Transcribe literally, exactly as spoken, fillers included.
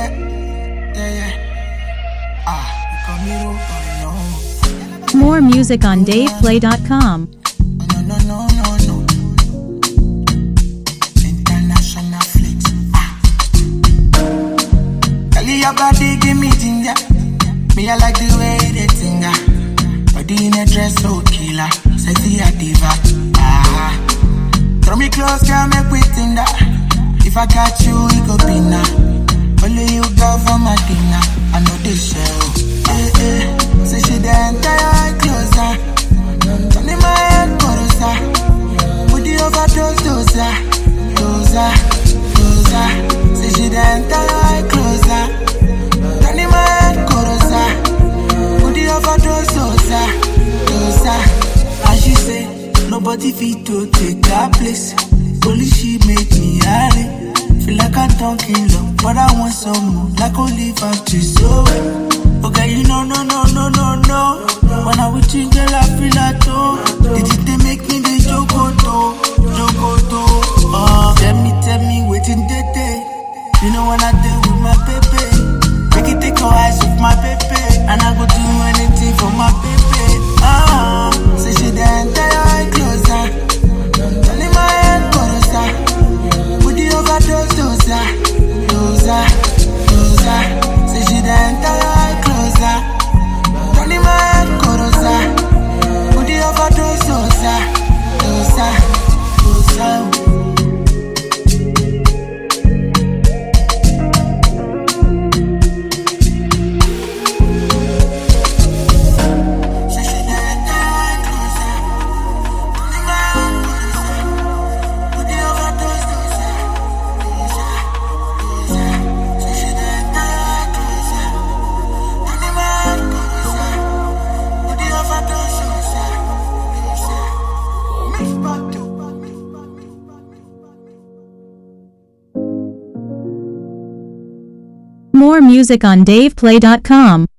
yeah, yeah, yeah. Ah, you call me Rupa, no. More music on dave play dot com. No, no, no, no, no. International flex. Ah. Tell your body, give me ginger. Me, I like the way they tinga. Body in a dress, so killer. Sexy a diva. Ah. Throw me close, girl, make we tinda. If I got you, it go be now. Only you go for my dinner. I know this show. Eh, eh. Say she the entire closer. Turning my head closer. Put the overdose dosa. Dosa. Dosa. Say she the entire closer. Turning my head closer. Put the overdose dosa. Dosa. As she say, nobody fit to take her place. Only she make me hurry. Feel like I don't kill her, but I want some more. Like Olive and Twist. So, okay, you know, no, no, no, no, no. When I with you, girl, I feel like though. Did it they make me the jogoto, jogoto? Oh, tell me, tell me, waiting the day. You know when I deal with my baby, make it take your eyes off my baby, and I go do anything for my baby. Ah, uh, say she the entire closer. Turning my head closer. Put the overdose dosa, dosa, dosa. Say she the entire closer. Turning my head closer. Put the overdose dosa, dosa, dosa. More music on dave play dot com.